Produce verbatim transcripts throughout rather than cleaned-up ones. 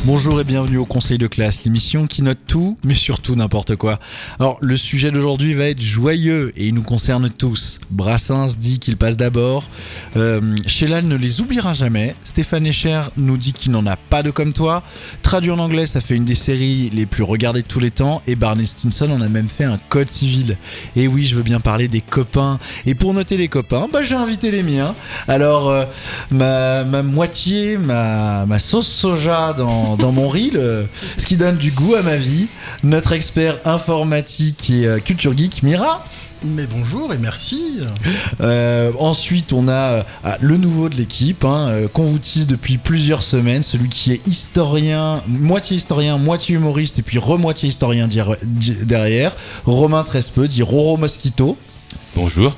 Bonjour et bienvenue au Conseil de classe, l'émission qui note tout, mais surtout n'importe quoi. Alors, le sujet d'aujourd'hui va être joyeux et il nous concerne tous. Brassens dit qu'il passe d'abord, euh, Sheila ne les oubliera jamais, Stéphane Escher nous dit qu'il n'en a pas de comme toi, traduit en anglais ça fait une des séries les plus regardées de tous les temps et Barney Stinson en a même fait un code civil. Et oui, je veux bien parler des copains. Et pour noter les copains, bah j'ai invité les miens. Alors, euh, ma, ma moitié, ma, ma sauce soja dans dans mon riz, le, ce qui donne du goût à ma vie, notre expert informatique et euh, culture geek, Mira. Mais bonjour et merci. Euh, ensuite, on a euh, le nouveau de l'équipe, hein, euh, qu'on vous tease depuis plusieurs semaines, celui qui est historien, moitié historien, moitié humoriste, et puis re-moitié historien dire, dire, derrière, Romain Trespeux, dit Roro Mosquito. Bonjour.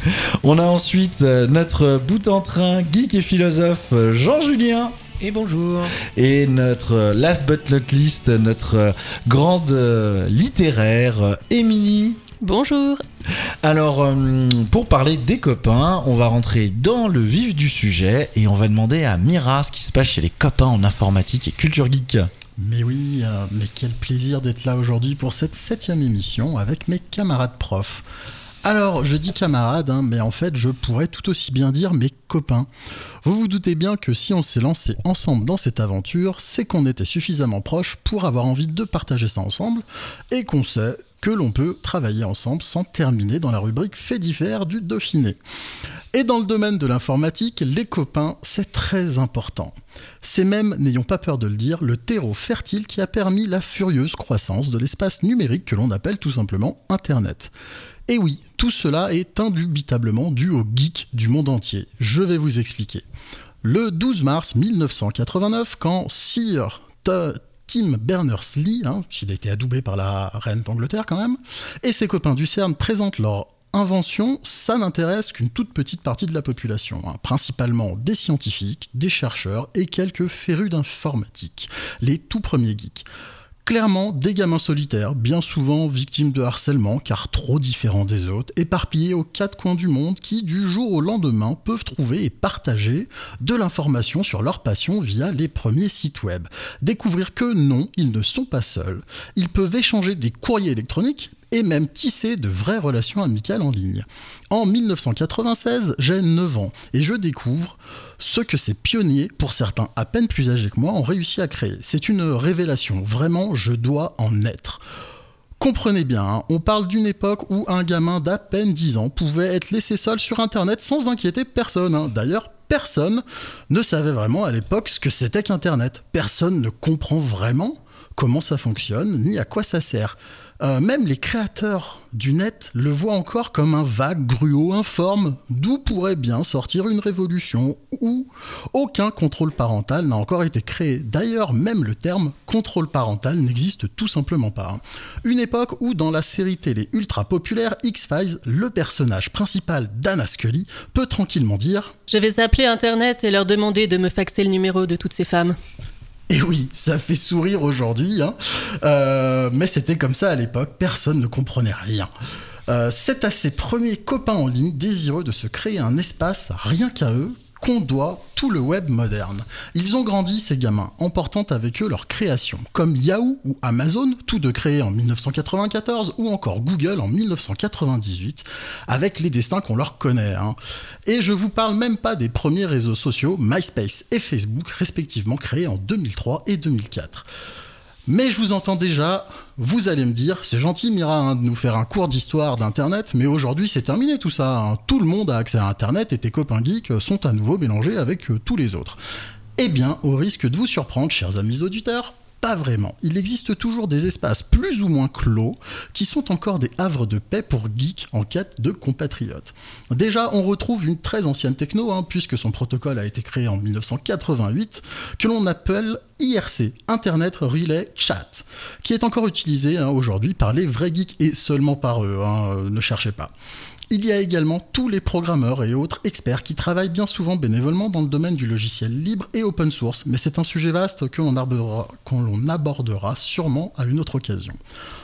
On a ensuite euh, notre bout en train, geek et philosophe, Jean-Julien. Et bonjour. Et notre last but not least, notre grande euh, littéraire, euh, Émilie. Bonjour. Alors, euh, pour parler des copains, on va rentrer dans le vif du sujet et on va demander à Mira ce qui se passe chez les copains en informatique et culture geek. Mais oui, euh, mais quel plaisir d'être là aujourd'hui pour cette septième émission avec mes camarades profs. Alors, je dis camarades, hein, mais en fait, je pourrais tout aussi bien dire mes copains. Vous vous doutez bien que si on s'est lancé ensemble dans cette aventure, c'est qu'on était suffisamment proches pour avoir envie de partager ça ensemble, et qu'on sait que l'on peut travailler ensemble sans terminer dans la rubrique faits divers du Dauphiné. Et dans le domaine de l'informatique, les copains, c'est très important. C'est même, n'ayons pas peur de le dire, le terreau fertile qui a permis la furieuse croissance de l'espace numérique que l'on appelle tout simplement Internet. Et oui, tout cela est indubitablement dû aux geeks du monde entier. Je vais vous expliquer. Le douze mars mille neuf cent quatre-vingt-neuf, quand Sir T- Tim Berners-Lee, hein, il a été adoubé par la reine d'Angleterre quand même, et ses copains du CERN présentent leur invention, ça n'intéresse qu'une toute petite partie de la population, hein, principalement des scientifiques, des chercheurs et quelques férus d'informatique, les tout premiers geeks. Clairement, des gamins solitaires, bien souvent victimes de harcèlement, car trop différents des autres, éparpillés aux quatre coins du monde, qui, du jour au lendemain, peuvent trouver et partager de l'information sur leur passion via les premiers sites web. Découvrir que non, ils ne sont pas seuls. Ils peuvent échanger des courriers électroniques, et même tisser de vraies relations amicales en ligne. En mille neuf cent quatre-vingt-seize, j'ai neuf ans, et je découvre ce que ces pionniers, pour certains à peine plus âgés que moi, ont réussi à créer. C'est une révélation, vraiment, je dois en être. Comprenez bien, hein, on parle d'une époque où un gamin d'à peine dix ans pouvait être laissé seul sur Internet sans inquiéter personne. Hein. D'ailleurs, personne ne savait vraiment à l'époque ce que c'était qu'Internet. Personne ne comprend vraiment comment ça fonctionne, ni à quoi ça sert. Euh, même les créateurs du net le voient encore comme un vague gruau informe, d'où pourrait bien sortir une révolution où aucun contrôle parental n'a encore été créé. D'ailleurs, même le terme contrôle parental n'existe tout simplement pas. Une époque où, dans la série télé ultra populaire X-Files, le personnage principal d'Anna Scully peut tranquillement dire « Je vais appeler Internet et leur demander de me faxer le numéro de toutes ces femmes. » Et oui, ça fait sourire aujourd'hui, hein. euh, mais c'était comme ça à l'époque, personne ne comprenait rien. Euh, c'est à ces premiers copains en ligne désireux de se créer un espace rien qu'à eux qu'on doit tout le web moderne. Ils ont grandi, ces gamins, emportant avec eux leur création, comme Yahoo ou Amazon, tous deux créés en mille neuf cent quatre-vingt-quatorze, ou encore Google en mille neuf cent quatre-vingt-dix-huit, avec les destins qu'on leur connaît. Hein. Et je vous parle même pas des premiers réseaux sociaux, MySpace et Facebook, respectivement créés en deux mille trois et deux mille quatre. Mais je vous entends déjà, vous allez me dire, c'est gentil Mira hein, de nous faire un cours d'histoire d'Internet, mais aujourd'hui c'est terminé tout ça, hein. Tout le monde a accès à Internet et tes copains geeks sont à nouveau mélangés avec euh, tous les autres. Eh bien, au risque de vous surprendre, chers amis auditeurs, pas vraiment. Il existe toujours des espaces plus ou moins clos qui sont encore des havres de paix pour geeks en quête de compatriotes. Déjà, on retrouve une très ancienne techno, hein, puisque son protocole a été créé en mille neuf cent quatre-vingt-huit, que l'on appelle I R C, Internet Relay Chat, qui est encore utilisé hein, aujourd'hui par les vrais geeks et seulement par eux, hein, euh, ne cherchez pas. Il y a également tous les programmeurs et autres experts qui travaillent bien souvent bénévolement dans le domaine du logiciel libre et open source, mais c'est un sujet vaste que l'on abordera, qu'on l'on abordera sûrement à une autre occasion.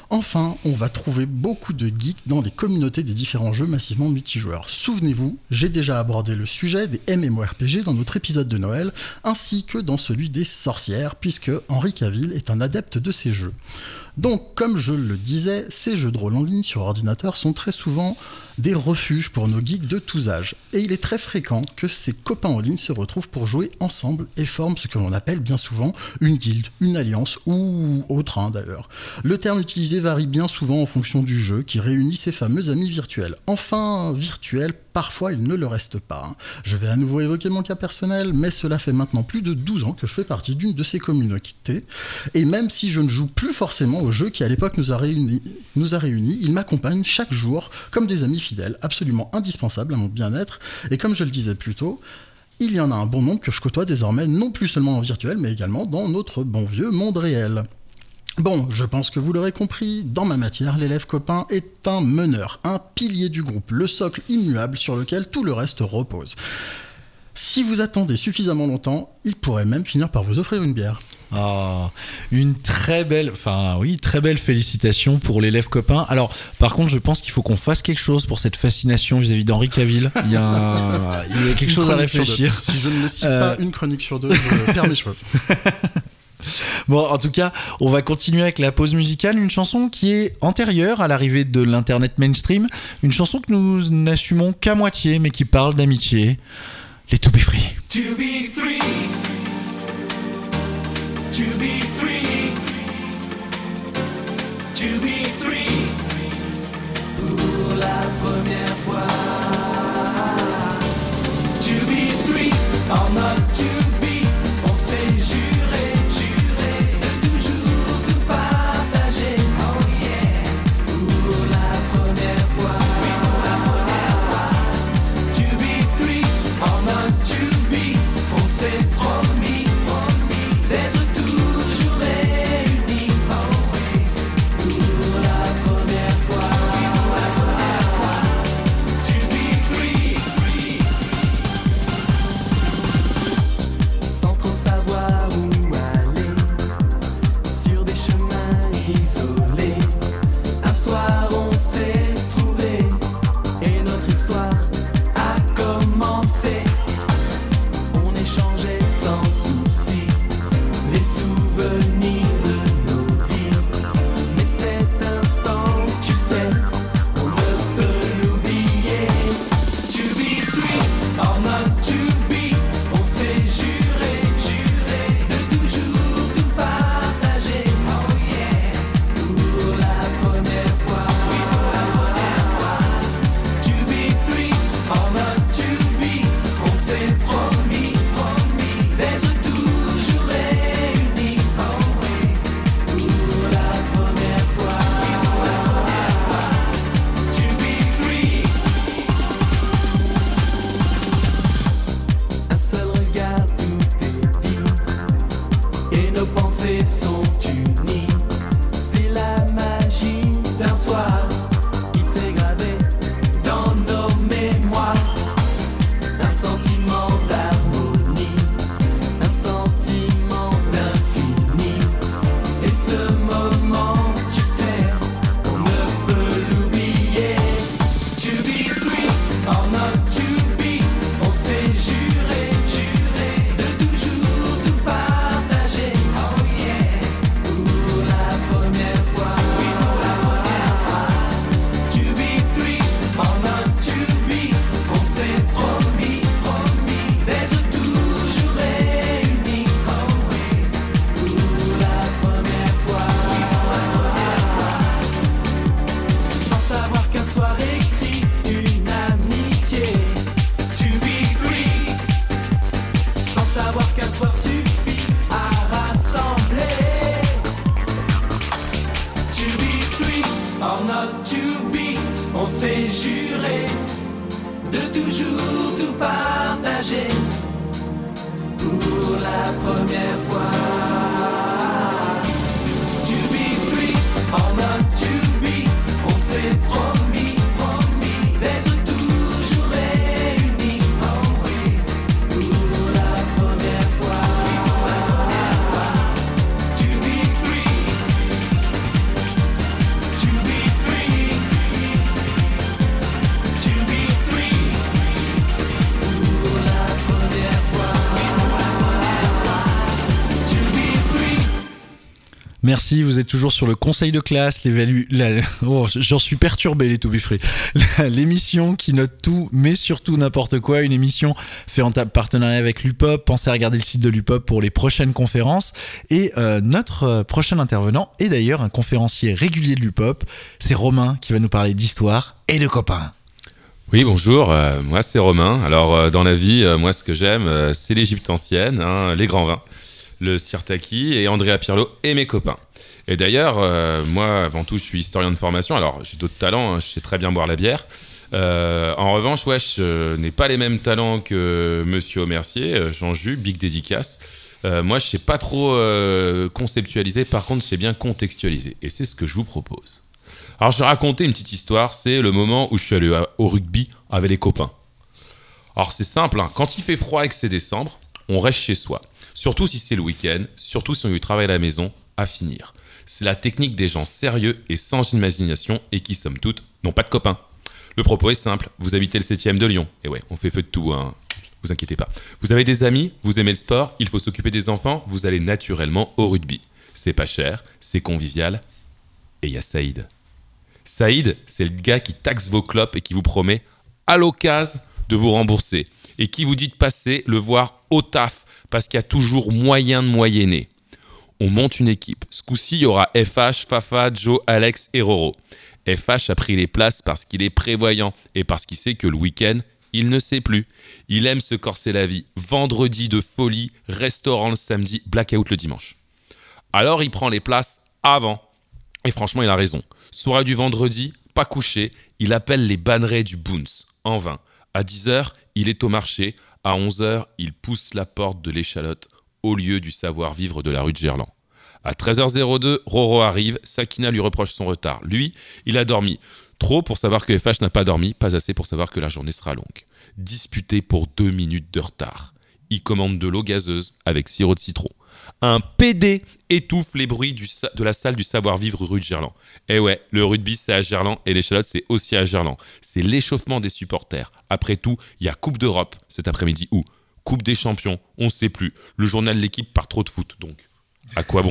Enfin, on va trouver beaucoup de geeks dans les communautés des différents jeux massivement multijoueurs. Souvenez-vous, j'ai déjà abordé le sujet des MMORPG dans notre épisode de Noël, ainsi que dans celui des sorcières, puisque Henry Cavill est un adepte de ces jeux. Donc, comme je le disais, ces jeux de rôle en ligne sur ordinateur sont très souvent des refuges pour nos geeks de tous âges. Et il est très fréquent que ces copains en ligne se retrouvent pour jouer ensemble et forment ce que l'on appelle bien souvent une guilde, une alliance ou autre hein, d'ailleurs. Le terme utilisé varie bien souvent en fonction du jeu qui réunit ces fameux amis virtuels. Enfin, virtuels, parfois il ne le reste pas. Hein. Je vais à nouveau évoquer mon cas personnel, mais cela fait maintenant plus de douze ans que je fais partie d'une de ces communautés. Et même si je ne joue plus forcément au jeu qui à l'époque nous a réunis, nous a réunis, il m'accompagne chaque jour comme des amis fidèles, absolument indispensables à mon bien-être. Et comme je le disais plus tôt, il y en a un bon nombre que je côtoie désormais, non plus seulement en virtuel, mais également dans notre bon vieux monde réel. Bon, je pense que vous l'aurez compris, dans ma matière, l'élève copain est un meneur, un pilier du groupe, le socle immuable sur lequel tout le reste repose. Si vous attendez suffisamment longtemps, il pourrait même finir par vous offrir une bière. Ah, une très belle, enfin oui, très belle félicitation pour l'élève copain. Alors, par contre, je pense qu'il faut qu'on fasse quelque chose pour cette fascination vis-à-vis d'Henry Cavill. Il y a, un, il y a quelque une chose à réfléchir. Si je ne le cite euh... pas une chronique sur deux, je perds mes choses. Bon, en tout cas, on va continuer avec la pause musicale, une chanson qui est antérieure à l'arrivée de l'internet mainstream, une chanson que nous n'assumons qu'à moitié, mais qui parle d'amitié. Les To Be Free. To be free. To be free. To be free. Pour la première fois. To be free. En mode to be. On s'est juré, juré de toujours tout partager. Oh yeah. Pour la première fois. Oui, pour la première fois. To be free. En mode to be. On s'est promis, promis d'être toujours réunis. Oh oui. Pour la première fois. Oui, pour la première fois. To be free. Sans trop savoir où aller, sur des chemins isolés. Un soir on s'est trouvé et notre histoire a commencé. On échangeait sans souci les souvenirs de nos vies. Mais cet instant, tu sais, on ne peut l'oublier. To be free, en mode to be. On s'est juré, juré de toujours tout partager. Oh yeah, pour la première fois. Oui, pour la première fois. To be free, en mode to be. On s'est promis, promis d'être toujours réunis. Oh oui, pour la première fois. Oui, pour la première fois. To be free. Un seul regard, tout est dit, et nos pensées sont unies. C'est la magie d'un soir qui s'est gravé dans nos mémoires. Un sentiment d'harmonie, un sentiment d'infini. Et ce moment, tu sais, on ne peut l'oublier. To be free, en mode to be. On s'est juré, juré de toujours tout partager. Oh yeah, pour la première fois. Oui, pour la première fois. To be free, en mode to be. On s'est promis, promis d'être toujours réunis. Oh oui, pour la première fois. Oui, pour la première fois. Sans savoir qu'un soir écrit une amitié. To be free. Sans savoir qu'un soir suffit à rassembler. To be free, or not to be. On s'est juré de toujours tout partager. Pour la première fois. To be free, or not to be. On s'est promis, promis d'être toujours réunis. Oh oui, pour la première fois. Oui, pour la première fois. To be free. Merci, vous êtes toujours sur le conseil de classe, l'évalu... la... oh, j'en suis perturbé les To Be Free. L'émission qui note tout, mais surtout n'importe quoi. Une émission faite en partenariat avec l'U P O P. Pensez à regarder le site de l'U P O P pour les prochaines conférences. Et euh, notre euh, prochain intervenant est d'ailleurs un conférencier régulier de l'U P O P. C'est Romain qui va nous parler d'histoire et de copains. Oui, bonjour, euh, moi c'est Romain. Alors euh, dans la vie, euh, moi ce que j'aime, euh, c'est l'Égypte ancienne, hein, les grands vins, le Sirtaki et Andrea Pirlo et mes copains. Et d'ailleurs, euh, moi avant tout, je suis historien de formation, alors j'ai d'autres talents, hein, je sais très bien boire la bière. Euh, en revanche, ouais, je n'ai pas les mêmes talents que Monsieur Aumercier, Jean Jus, big dédicace. Euh, moi, je sais pas trop euh, conceptualiser, par contre, je sais bien contextualiser. Et c'est ce que je vous propose. Alors, je vais raconter une petite histoire. C'est le moment où je suis allé au rugby avec les copains. Alors, c'est simple, hein. Quand il fait froid et que c'est décembre, on reste chez soi. Surtout si c'est le week-end, surtout si on a eu travail à la maison, à finir. C'est la technique des gens sérieux et sans imagination et qui, somme toute, n'ont pas de copains. Le propos est simple. Vous habitez le septième de Lyon. Et ouais, on fait feu de tout, hein. Vous inquiétez pas. Vous avez des amis, vous aimez le sport, il faut s'occuper des enfants, vous allez naturellement au rugby. C'est pas cher, c'est convivial. Et il y a Saïd. Saïd, c'est le gars qui taxe vos clopes et qui vous promet, à l'occasion, de vous rembourser. Et qui vous dit de passer le voir au taf, parce qu'il y a toujours moyen de moyenner. On monte une équipe. Ce coup-ci, il y aura F H, Fafa, Joe, Alex et Roro. F H a pris les places parce qu'il est prévoyant et parce qu'il sait que le week-end, il ne sait plus. Il aime se corser la vie. Vendredi de folie, restaurant le samedi, blackout le dimanche. Alors, il prend les places avant. Et franchement, il a raison. Soirée du vendredi, pas couché, il appelle les bannerets du Boons, en vain. À dix heures, il est au marché. À onze heures, il pousse la porte de l'échalote au lieu du savoir-vivre de la rue de Gerland. À treize heures deux, Roro arrive. Sakina lui reproche son retard. Lui, il a dormi. Trop pour savoir que F H n'a pas dormi, pas assez pour savoir que la journée sera longue. Disputé pour deux minutes de retard. Il commande de l'eau gazeuse avec sirop de citron. Un P D étouffe les bruits du sa- de la salle du savoir-vivre rue de Gerland. Eh ouais, le rugby c'est à Gerland et l'échalote c'est aussi à Gerland. C'est l'échauffement des supporters. Après tout, il y a Coupe d'Europe cet après-midi ou Coupe des Champions, on ne sait plus. Le journal de l'équipe part trop de foot, donc à quoi bon ?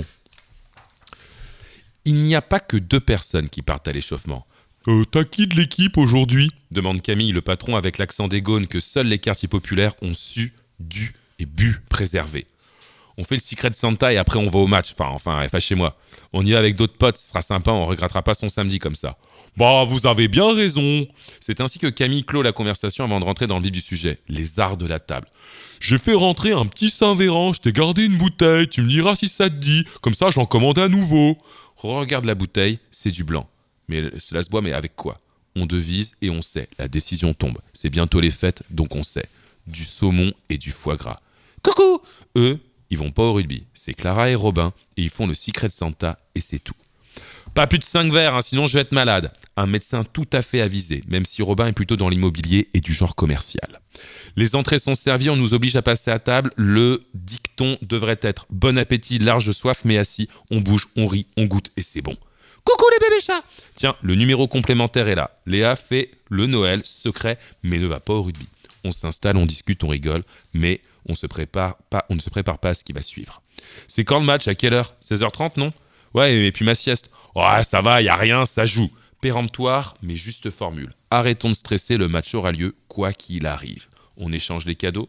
Il n'y a pas que deux personnes qui partent à l'échauffement. Euh, t'as qui de l'équipe aujourd'hui ? Demande Camille, le patron avec l'accent des Gaunes que seuls les quartiers populaires ont su, dû et bu préserver. On fait le Secret Santa et après on va au match. Enfin, enfin, F H chez moi. On y va avec d'autres potes, ce sera sympa, on regrettera pas son samedi comme ça. Bah, vous avez bien raison. C'est ainsi que Camille clôt la conversation avant de rentrer dans le vif du sujet. Les arts de la table. J'ai fait rentrer un petit Saint-Véran, je t'ai gardé une bouteille, tu me diras si ça te dit. Comme ça, j'en commande à nouveau. Regarde la bouteille, c'est du blanc. Mais cela se boit, mais avec quoi ? On devise et on sait. La décision tombe. C'est bientôt les fêtes, donc on sait. Du saumon et du foie gras. Coucou ! Eux, ils vont pas au rugby. C'est Clara et Robin, et ils font le Secret Santa, et c'est tout. Pas plus de cinq verres, hein, sinon je vais être malade. Un médecin tout à fait avisé, même si Robin est plutôt dans l'immobilier et du genre commercial. Les entrées sont servies, on nous oblige à passer à table. Le dicton devrait être « Bon appétit, large soif, mais assis, on bouge, on rit, on goûte, et c'est bon ». Coucou les bébés chats ! Tiens, le numéro complémentaire est là. Léa fait le Noël secret, mais ne va pas au rugby. On s'installe, on discute, on rigole, mais on, se prépare pas, on ne se prépare pas à ce qui va suivre. C'est quand le match ? À quelle heure ? seize heures trente, non ? Ouais, et puis ma sieste. Ouais, ça va, y a rien, ça joue. Péremptoire, mais juste formule. Arrêtons de stresser, le match aura lieu, quoi qu'il arrive. On échange les cadeaux.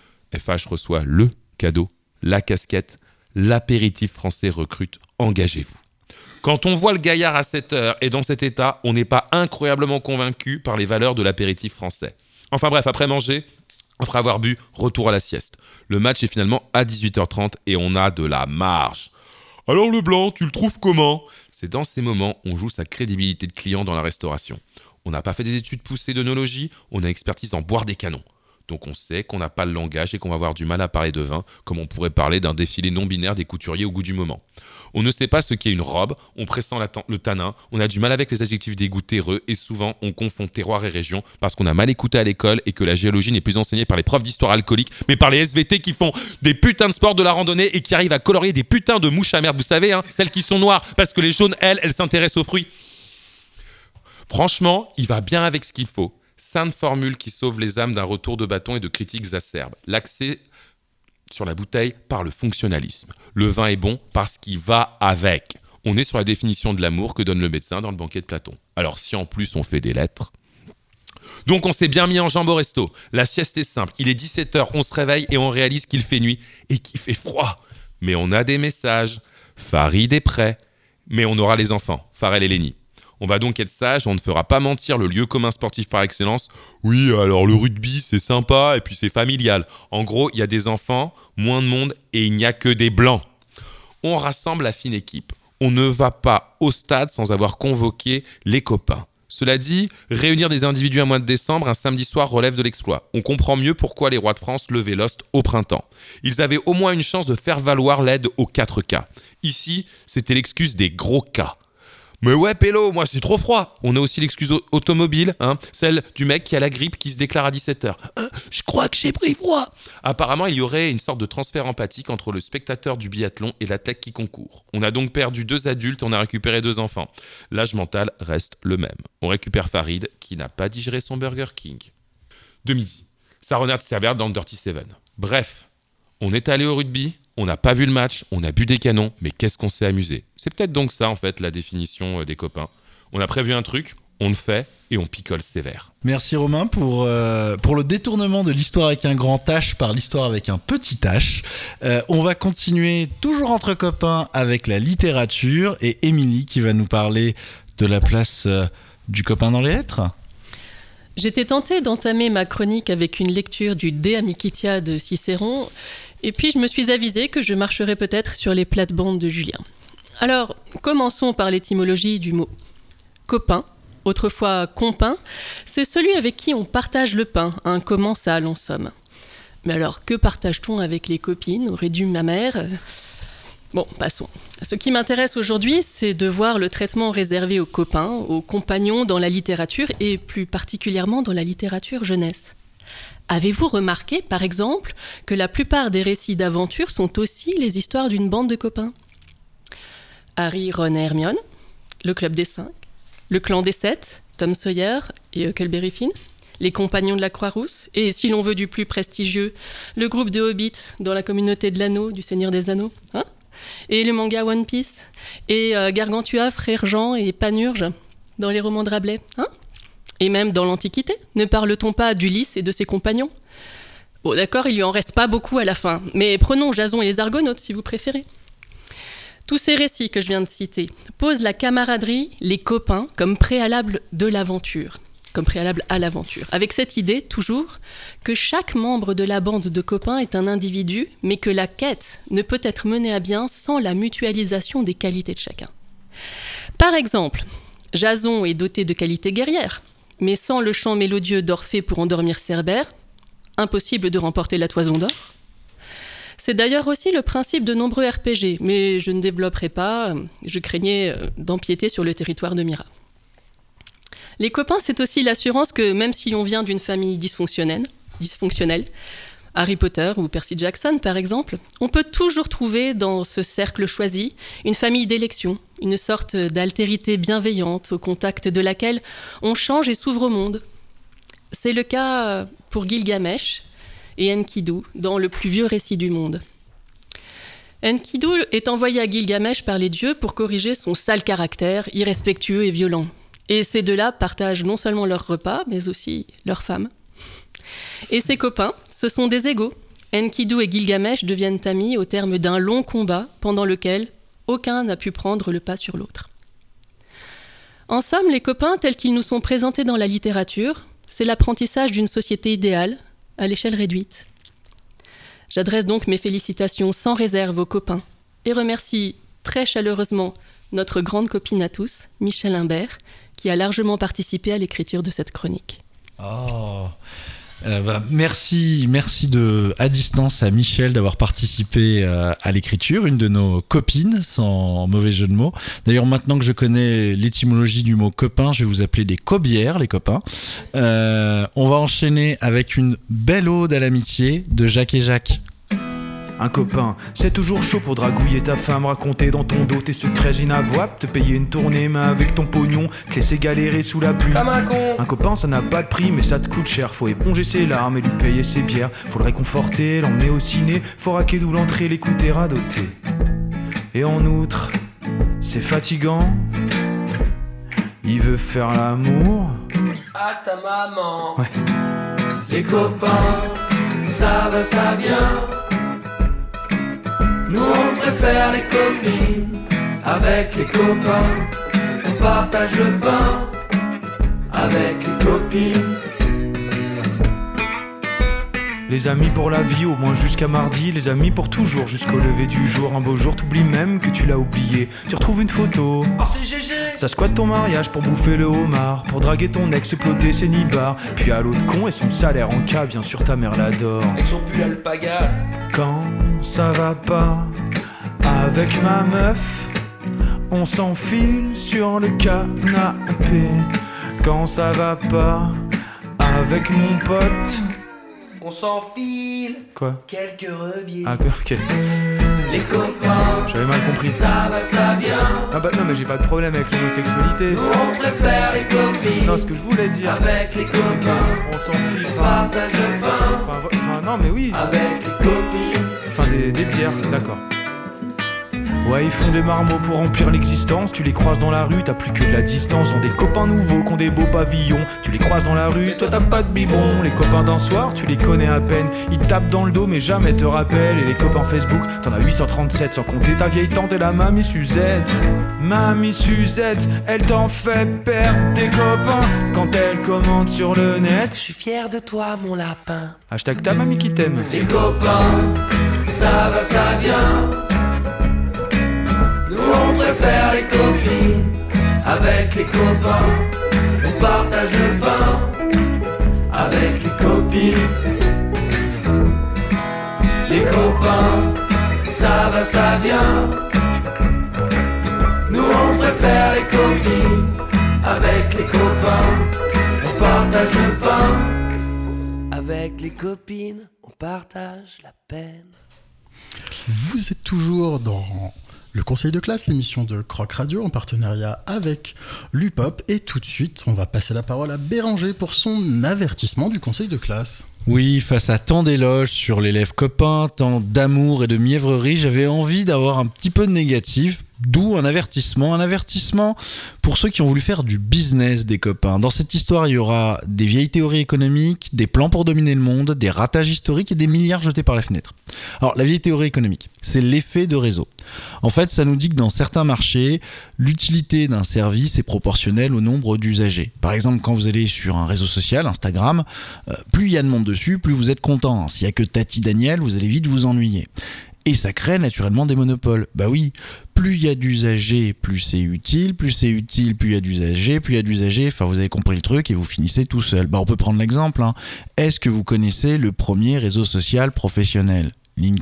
F H reçoit le cadeau, la casquette, l'apéritif français recrute, engagez-vous. Quand on voit le gaillard à cette heure et dans cet état, on n'est pas incroyablement convaincu par les valeurs de l'apéritif français. Enfin bref, après manger, après avoir bu, retour à la sieste. Le match est finalement à dix-huit heures trente et on a de la marge. Alors le blanc, tu le trouves comment ? C'est dans ces moments on joue sa crédibilité de client dans la restauration. On n'a pas fait des études poussées d'œnologie, on a expertise en boire des canons. Donc on sait qu'on n'a pas le langage et qu'on va avoir du mal à parler de vin, comme on pourrait parler d'un défilé non-binaire des couturiers au goût du moment. On ne sait pas ce qu'est une robe, on pressent la, le tanin, on a du mal avec les adjectifs d'aigu terreux et souvent on confond terroir et région parce qu'on a mal écouté à l'école et que la géologie n'est plus enseignée par les profs d'histoire alcoolique, mais par les S V T qui font des putains de sports de la randonnée et qui arrivent à colorier des putains de mouches à merde, vous savez, hein, celles qui sont noires, parce que les jaunes, elles, elles s'intéressent aux fruits. Franchement, il va bien avec ce qu'il faut. Sainte formule qui sauve les âmes d'un retour de bâton et de critiques acerbes. L'accès, sur la bouteille par le fonctionnalisme. Le vin est bon parce qu'il va avec. On est sur la définition de l'amour que donne le médecin dans le banquet de Platon. Alors si en plus on fait des lettres... Donc on s'est bien mis en jambe au resto. La sieste est simple. Il est dix-sept heures, on se réveille et on réalise qu'il fait nuit et qu'il fait froid. Mais on a des messages. Farid est prêt. Mais on aura les enfants, Farel et Lenny. On va donc être sage, on ne fera pas mentir le lieu commun sportif par excellence. Oui, alors le rugby, c'est sympa et puis c'est familial. En gros, il y a des enfants, moins de monde et il n'y a que des blancs. On rassemble la fine équipe. On ne va pas au stade sans avoir convoqué les copains. Cela dit, réunir des individus un mois de décembre, un samedi soir, relève de l'exploit. On comprend mieux pourquoi les rois de France levaient l'ost au printemps. Ils avaient au moins une chance de faire valoir l'aide aux quatre cas. Ici, c'était l'excuse des gros cas. Mais ouais, Pélo, moi c'est trop froid. On a aussi l'excuse au- automobile, hein, celle du mec qui a la grippe qui se déclare à dix-sept heures. Hein, je crois que j'ai pris froid. Apparemment, il y aurait une sorte de transfert empathique entre le spectateur du biathlon et l'athlète qui concourt. On a donc perdu deux adultes, on a récupéré deux enfants. L'âge mental reste le même. On récupère Farid qui n'a pas digéré son Burger King. De midi, sa renarde sévère dans le Dirty Seven. Bref, on est allé au rugby. On n'a pas vu le match, on a bu des canons, mais qu'est-ce qu'on s'est amusé. C'est peut-être donc ça, en fait, la définition euh, des copains. On a prévu un truc, on le fait, et on picole sévère. Merci Romain pour, euh, pour le détournement de l'histoire avec un grand H par l'histoire avec un petit H. Euh, on va continuer toujours entre copains avec la littérature et Émilie qui va nous parler de la place euh, du copain dans les lettres. J'étais tentée d'entamer ma chronique avec une lecture du De Amicitia de Cicéron, et puis je me suis avisée que je marcherais peut-être sur les plates-bandes de Julien. Alors, commençons par l'étymologie du mot. Copain, autrefois compin, c'est celui avec qui on partage le pain, un commensal en somme. Mais alors, que partage-t-on avec les copines, aurait dû ma mère ? Bon, passons. Ce qui m'intéresse aujourd'hui, c'est de voir le traitement réservé aux copains, aux compagnons dans la littérature, et plus particulièrement dans la littérature jeunesse. Avez-vous remarqué, par exemple, que la plupart des récits d'aventure sont aussi les histoires d'une bande de copains ? Harry, Ron et Hermione, le Club des Cinq, le Clan des Sept, Tom Sawyer et Huckleberry Finn, les Compagnons de la Croix-Rousse, et si l'on veut du plus prestigieux, le groupe de Hobbits dans la communauté de l'Anneau, du Seigneur des Anneaux, hein ? Et le manga One Piece, et euh, Gargantua, Frère Jean et Panurge dans les romans de Rabelais, hein ? Et même dans l'Antiquité, ne parle-t-on pas d'Ulysse et de ses compagnons ? Bon, d'accord, il lui en reste pas beaucoup à la fin, mais prenons Jason et les Argonautes, si vous préférez. Tous ces récits que je viens de citer posent la camaraderie, les copains, comme préalable de l'aventure, comme préalable à l'aventure, avec cette idée, toujours, que chaque membre de la bande de copains est un individu, mais que la quête ne peut être menée à bien sans la mutualisation des qualités de chacun. Par exemple, Jason est doté de qualités guerrières, mais sans le chant mélodieux d'Orphée pour endormir Cerbère, impossible de remporter la Toison d'Or. C'est d'ailleurs aussi le principe de nombreux R P G, mais je ne développerai pas, je craignais d'empiéter sur le territoire de Mira. Les copains, c'est aussi l'assurance que même si on vient d'une famille dysfonctionnelle, dysfonctionnelle, Harry Potter ou Percy Jackson par exemple, on peut toujours trouver dans ce cercle choisi une famille d'élection, une sorte d'altérité bienveillante au contact de laquelle on change et s'ouvre au monde. C'est le cas pour Gilgamesh et Enkidu dans le plus vieux récit du monde. Enkidu est envoyé à Gilgamesh par les dieux pour corriger son sale caractère irrespectueux et violent. Et ces deux-là partagent non seulement leurs repas, mais aussi leurs femmes. Et ses copains, ce sont des égaux. Enkidu et Gilgamesh deviennent amis au terme d'un long combat pendant lequel aucun n'a pu prendre le pas sur l'autre. En somme, les copains tels qu'ils nous sont présentés dans la littérature, c'est l'apprentissage d'une société idéale à l'échelle réduite. J'adresse donc mes félicitations sans réserve aux copains et remercie très chaleureusement notre grande copine à tous, Michel Imbert, qui a largement participé à l'écriture de cette chronique. Oh, euh, bah, merci, merci de, à distance à Michel d'avoir participé euh, à l'écriture, une de nos copines, sans mauvais jeu de mots. D'ailleurs, maintenant que je connais l'étymologie du mot copain, je vais vous appeler des cobières, les copains. Euh, on va enchaîner avec une belle ode à l'amitié de Jacques et Jacques. Un copain, c'est toujours chaud pour dragouiller ta femme, raconter dans ton dos tes secrets inavouables, te payer une tournée mais avec ton pognon, te laisser galérer sous la pluie. Comme un con. Un copain ça n'a pas de prix mais ça te coûte cher, faut éponger ses larmes et lui payer ses bières, faut le réconforter, l'emmener au ciné, faut raquer d'où l'entrée, l'écouter radoter. Et en outre, c'est fatigant, il veut faire l'amour À ta maman. Ouais. Les copains, ça va, ça vient. Nous on préfère les copines. Avec les copains, on partage le pain. Avec les copines. Les amis pour la vie, au moins jusqu'à mardi. Les amis pour toujours, jusqu'au lever du jour. Un beau jour, t'oublies même que tu l'as oublié. Tu retrouves une photo, Oh c'est G G. ça squatte ton mariage pour bouffer le homard, pour draguer ton ex et ploter ses nibards. Puis à l'autre con et son salaire en cas, bien sûr ta mère l'adore. Avec son pull alpaga. Quand ça va pas avec ma meuf, on s'enfile sur le canapé. Quand ça va pas avec mon pote, On s'enfile. quoi? Quelques rebiers. Ah ok, Les copains, j'avais mal compris. ça va, ça vient. Ah bah non mais j'ai pas de problème avec l'homosexualité. Nous on préfère les copines. Non, ce que je voulais dire, Avec les c'est copains, qu'on s'enfile. on Enfin, partage le pain. enfin, vo- enfin, non mais oui. Avec les copines. Enfin des, des bières, d'accord. Ouais, ils font des marmots pour remplir l'existence. Tu les croises dans la rue, t'as plus que de la distance. Ont des copains nouveaux qui ont des beaux pavillons. Tu les croises dans la rue, toi t'as pas de bibon. Les copains d'un soir, tu les connais à peine. Ils te tapent dans le dos mais jamais te rappellent. Et les copains Facebook, t'en as huit cent trente-sept. Sans compter ta vieille tante et la mamie Suzette. Mamie Suzette, elle t'en fait perdre des copains quand elle commente sur le Je net. suis fier de toi mon lapin. Hashtag ta mamie qui t'aime. Les copains, ça va, ça vient. Nous on préfère les copines. Avec les copains, on partage le pain. Avec les copines. Les copains, ça va, ça vient. Nous on préfère les copines. Avec les copains, on partage le pain. Avec les copines, on partage la peine. Vous êtes toujours dans le Conseil de classe, l'émission de Croc Radio en partenariat avec l'U P O P. Et tout de suite, on va passer la parole à Béranger pour son avertissement du Conseil de classe. Oui, face à tant d'éloges sur l'élève copain, tant d'amour et de mièvrerie, j'avais envie d'avoir un petit peu de négatif, d'où un avertissement. Un avertissement pour ceux qui ont voulu faire du business des copains. Dans cette histoire, il y aura des vieilles théories économiques, des plans pour dominer le monde, des ratages historiques et des milliards jetés par la fenêtre. Alors, la vieille théorie économique, c'est l'effet de réseau. En fait, ça nous dit que dans certains marchés, l'utilité d'un service est proportionnelle au nombre d'usagers. Par exemple, quand vous allez sur un réseau social, Instagram, euh, plus il y a de monde dessus, plus vous êtes content. S'il y a que Tati Daniel, vous allez vite vous ennuyer. Et ça crée naturellement des monopoles. Bah oui, plus il y a d'usagers, plus c'est utile, plus c'est utile, plus il y a d'usagers, plus il y a d'usagers, enfin vous avez compris le truc et vous finissez tout seul. Bah on peut prendre l'exemple, hein. Est-ce que vous connaissez le premier réseau social professionnel ? LinkedIn ?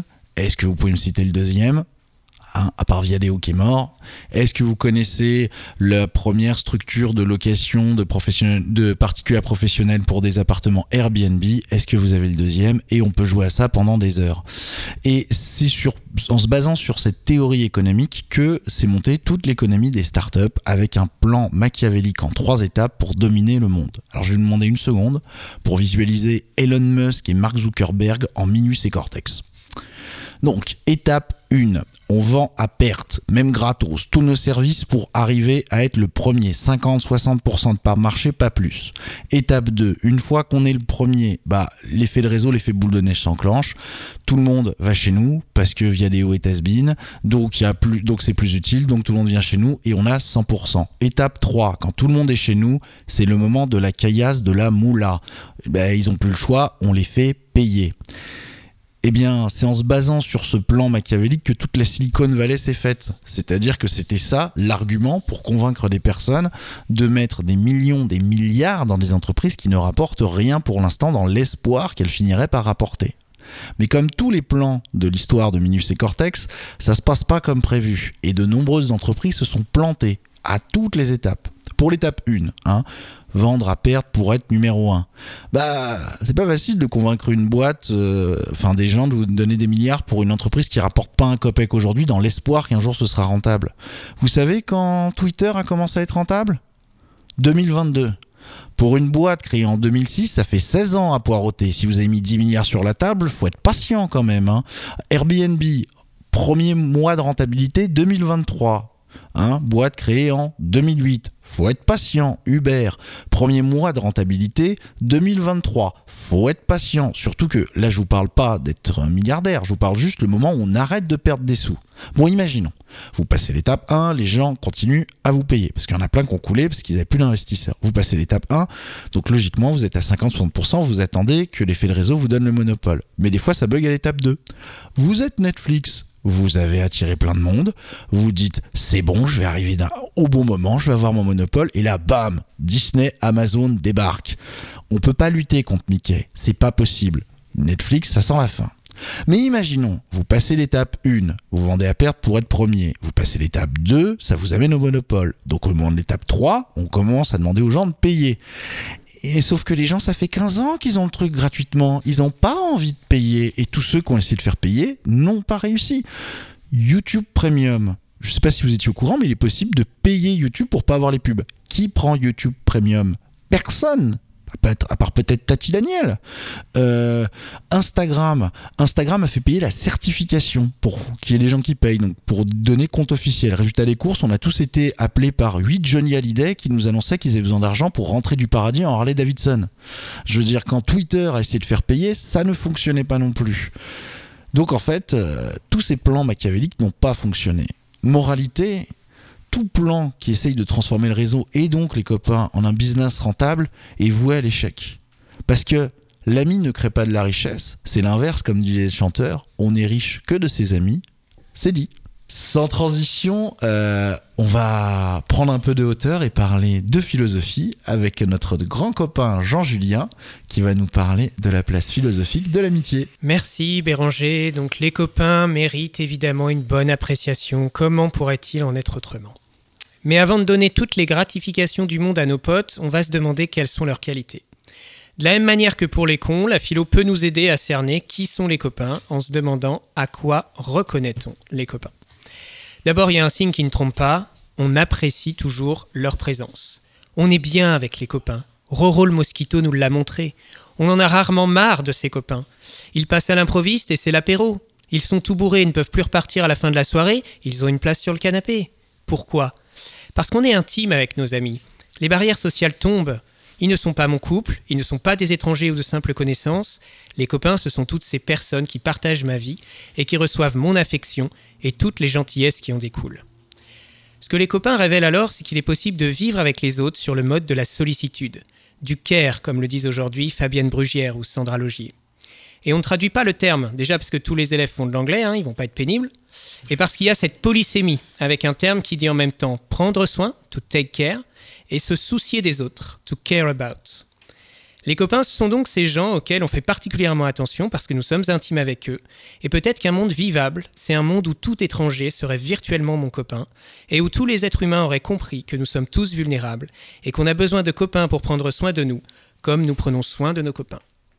Est-ce que vous pouvez me citer le deuxième ? Hein, à part Viadeo qui est mort. Est-ce que vous connaissez la première structure de location de, professionnel, de particuliers professionnels pour des appartements Airbnb ? Est-ce que vous avez le deuxième ? Et on peut jouer à ça pendant des heures. Et c'est sur, en se basant sur cette théorie économique que s'est montée toute l'économie des startups avec un plan machiavélique en trois étapes pour dominer le monde. Alors je vais vous demander une seconde pour visualiser Elon Musk et Mark Zuckerberg en Minus et Cortex. Donc, étape un, on vend à perte, même gratos, tous nos services pour arriver à être le premier, cinquante à soixante pour cent de part marché, pas plus. Étape deux, une fois qu'on est le premier, bah, l'effet de réseau, l'effet boule de neige s'enclenche, tout le monde va chez nous, parce que Viadeo est has-been, donc, y a plus, donc c'est plus utile, donc tout le monde vient chez nous, et on a cent pour cent. Étape trois, quand tout le monde est chez nous, c'est le moment de la caillasse, de la moula. Bah, ils ont plus le choix, on les fait payer. Eh bien, c'est en se basant sur ce plan machiavélique que toute la Silicon Valley s'est faite. C'est-à-dire que c'était ça, l'argument pour convaincre des personnes de mettre des millions, des milliards dans des entreprises qui ne rapportent rien pour l'instant dans l'espoir qu'elles finiraient par rapporter. Mais comme tous les plans de l'histoire de Minus et Cortex, ça se passe pas comme prévu. Et de nombreuses entreprises se sont plantées à toutes les étapes. pour l'étape un, hein, vendre à perte pour être numéro un. Bah, c'est pas facile de convaincre une boîte, euh, enfin des gens de vous donner des milliards pour une entreprise qui rapporte pas un copec aujourd'hui dans l'espoir qu'un jour ce sera rentable. Vous savez quand Twitter a commencé à être rentable ? deux mille vingt-deux. Pour une boîte créée en deux mille six, ça fait seize ans à poireauter. Si vous avez mis dix milliards sur la table, faut être patient quand même, hein. Airbnb, premier mois de rentabilité deux mille vingt-trois. Hein, boîte créée en deux mille huit. Faut être patient. Uber, premier mois de rentabilité deux mille vingt-trois. Faut être patient. Surtout que là, je vous parle pas d'être un milliardaire. Je vous parle juste le moment où on arrête de perdre des sous. Bon, imaginons. Vous passez l'étape un, les gens continuent à vous payer. Parce qu'il y en a plein qui ont coulé parce qu'ils n'avaient plus d'investisseurs. Vous passez l'étape un, donc logiquement, vous êtes à cinquante à soixante pour cent. Vous attendez que l'effet de réseau vous donne le monopole. Mais des fois, ça bug à l'étape deux. Vous êtes Netflix. Vous avez attiré plein de monde, vous dites c'est bon, je vais arriver d'un, au bon moment, je vais avoir mon monopole, et là bam, Disney, Amazon débarquent. On peut pas lutter contre Mickey, c'est pas possible. Netflix, ça sent la fin. Mais imaginons, vous passez l'étape un, vous vendez à perte pour être premier. Vous passez l'étape deux, ça vous amène au monopole. Donc au moment de l'étape trois, on commence à demander aux gens de payer. Et sauf que les gens, ça fait quinze ans qu'ils ont le truc gratuitement. Ils n'ont pas envie de payer. Et tous ceux qui ont essayé de faire payer n'ont pas réussi. YouTube Premium. Je ne sais pas si vous étiez au courant, mais il est possible de payer YouTube pour pas avoir les pubs. Qui prend YouTube Premium ? Personne. À part peut-être Tati Daniel. Euh, Instagram. Instagram a fait payer la certification pour qu'il y ait des gens qui payent, donc pour donner compte officiel. Résultat des courses, on a tous été appelés par huit Johnny Hallyday qui nous annonçaient qu'ils avaient besoin d'argent pour rentrer du paradis en Harley Davidson. Je veux dire, quand Twitter a essayé de faire payer, ça ne fonctionnait pas non plus. Donc en fait, euh, tous ces plans machiavéliques n'ont pas fonctionné. Moralité, tout plan qui essaye de transformer le réseau et donc les copains en un business rentable est voué à l'échec. Parce que l'ami ne crée pas de la richesse, c'est l'inverse comme disait le chanteur, on n'est riche que de ses amis, c'est dit. Sans transition, euh, on va prendre un peu de hauteur et parler de philosophie avec notre grand copain Jean-Julien qui va nous parler de la place philosophique de l'amitié. Merci Béranger, donc les copains méritent évidemment une bonne appréciation, comment pourrait-il en être autrement ? Mais avant de donner toutes les gratifications du monde à nos potes, on va se demander quelles sont leurs qualités. De la même manière que pour les cons, la philo peut nous aider à cerner qui sont les copains en se demandant à quoi reconnaît-on les copains. D'abord, il y a un signe qui ne trompe pas, on apprécie toujours leur présence. On est bien avec les copains. Roro le Mosquito nous l'a montré. On en a rarement marre de ses copains. Ils passent à l'improviste et c'est l'apéro. Ils sont tout bourrés, ils ne peuvent plus repartir à la fin de la soirée, ils ont une place sur le canapé. Pourquoi ? Parce qu'on est intime avec nos amis. Les barrières sociales tombent. Ils ne sont pas mon couple, ils ne sont pas des étrangers ou de simples connaissances. Les copains, ce sont toutes ces personnes qui partagent ma vie et qui reçoivent mon affection et toutes les gentillesses qui en découlent. Ce que les copains révèlent alors, c'est qu'il est possible de vivre avec les autres sur le mode de la sollicitude, du care, comme le disent aujourd'hui Fabienne Brugière ou Sandra Logier. Et on ne traduit pas le terme, déjà parce que tous les élèves font de l'anglais, hein, ils ne vont pas être pénibles, et parce qu'il y a cette polysémie, avec un terme qui dit en même temps prendre soin, to take care, et se soucier des autres, to care about. Les copains, ce sont donc ces gens auxquels on fait particulièrement attention parce que nous sommes intimes avec eux, et peut-être qu'un monde vivable, c'est un monde où tout étranger serait virtuellement mon copain, et où tous les êtres humains auraient compris que nous sommes tous vulnérables, et qu'on a besoin de copains pour prendre soin de nous, comme nous prenons soin de nos copains.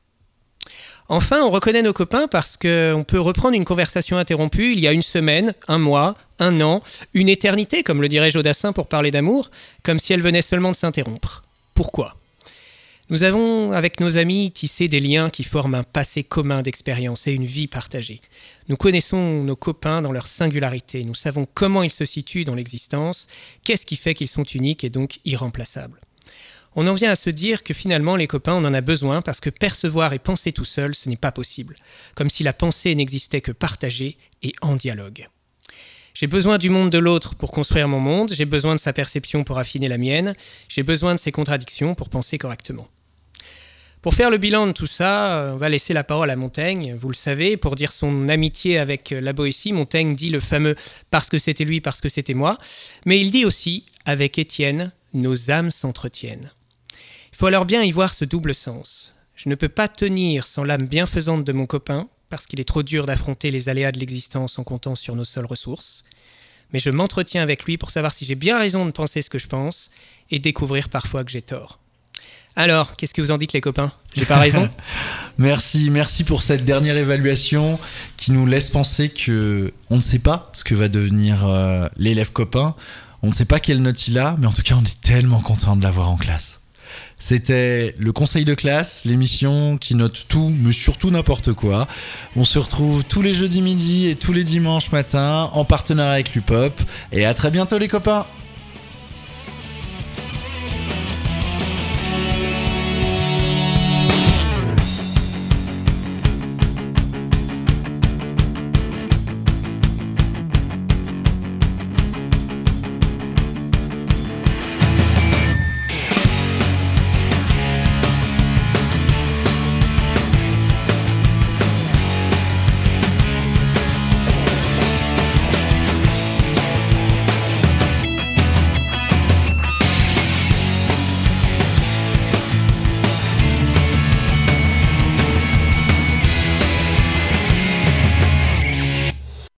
Enfin, on reconnaît nos copains parce qu'on peut reprendre une conversation interrompue il y a une semaine, un mois, un an, une éternité, comme le dirait Jodassin pour parler d'amour, comme si elle venait seulement de s'interrompre. Pourquoi ? Nous avons, avec nos amis, tissé des liens qui forment un passé commun d'expérience et une vie partagée. Nous connaissons nos copains dans leur singularité, nous savons comment ils se situent dans l'existence, qu'est-ce qui fait qu'ils sont uniques et donc irremplaçables. On en vient à se dire que finalement, les copains, on en a besoin parce que percevoir et penser tout seul, ce n'est pas possible. Comme si la pensée n'existait que partagée et en dialogue. J'ai besoin du monde de l'autre pour construire mon monde, j'ai besoin de sa perception pour affiner la mienne, j'ai besoin de ses contradictions pour penser correctement. Pour faire le bilan de tout ça, on va laisser la parole à Montaigne, vous le savez, pour dire son amitié avec la Boétie. Montaigne dit le fameux « parce que c'était lui, parce que c'était moi », mais il dit aussi « avec Étienne, nos âmes s'entretiennent ». Il faut alors bien y voir ce double sens. Je ne peux pas tenir sans l'âme bienfaisante de mon copain, parce qu'il est trop dur d'affronter les aléas de l'existence en comptant sur nos seules ressources. mais je m'entretiens avec lui pour savoir si j'ai bien raison de penser ce que je pense et découvrir parfois que j'ai tort. Alors, qu'est-ce que vous en dites les copains ? J'ai pas raison ? Merci, merci pour cette dernière évaluation qui nous laisse penser que on ne sait pas ce que va devenir euh, l'élève copain. On ne sait pas quelle note il a, mais en tout cas, on est tellement content de l'avoir en classe. C'était le conseil de classe, l'émission qui note tout, mais surtout n'importe quoi. On se retrouve tous les jeudis midi et tous les dimanches matin en partenariat avec l'U P O P. Et à très bientôt les copains.